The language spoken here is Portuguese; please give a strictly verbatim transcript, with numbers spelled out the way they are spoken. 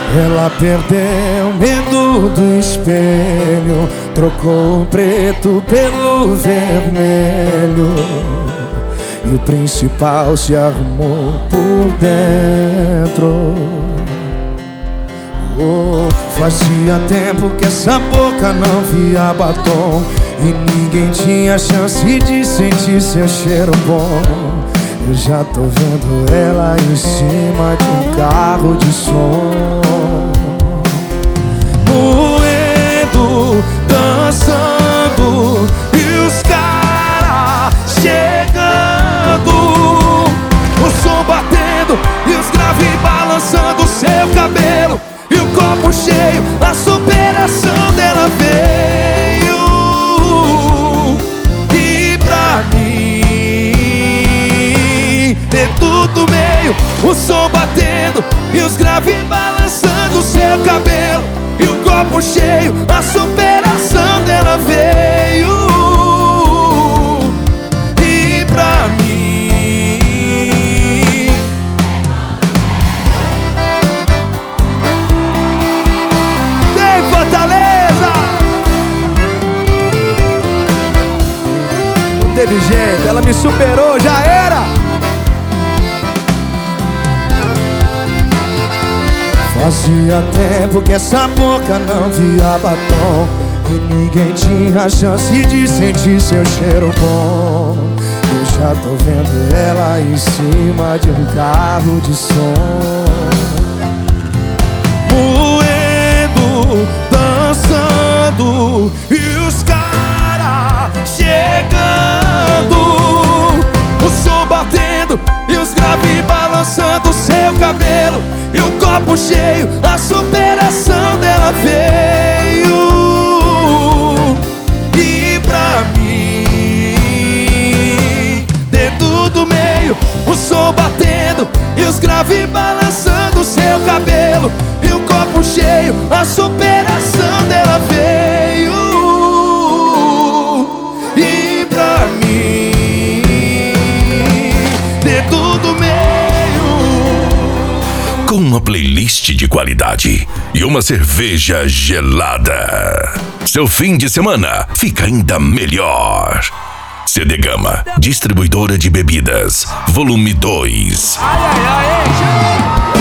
Ela perdeu medo do espelho, trocou o preto pelo vermelho, e o principal se arrumou por dentro. Oh, fazia tempo que essa boca não via batom, e ninguém tinha chance de sentir seu cheiro bom. Eu já tô vendo ela em cima de um carro de som, moendo, dançando, e os caras chegando, o som batendo e os graves balançando seu cabelo, e o copo cheio, a superação dela veio. E pra mim, de tudo meio, o som batendo e os graves balançando seu cabelo, e o copo cheio, a superação dela veio. E pra mim, tem Fortaleza! Inteligente, ela me superou, já era! Fazia tempo que essa boca não via batom, e ninguém tinha chance de sentir seu cheiro bom. Eu já tô vendo ela em cima de um carro de som, moendo, dançando, e os caras chegando, o som batendo e os graves balançando seu cabelo, e o copo cheio, a superação dela veio. E pra mim, dentro do meio, o som batendo e os graves balançando seu cabelo, e o copo cheio, a superação dela veio. E pra mim, dentro do meio, com uma playlist de qualidade e uma cerveja gelada, seu fim de semana fica ainda melhor. C D Gama, distribuidora de bebidas, volume dois. Ai, ai, ai,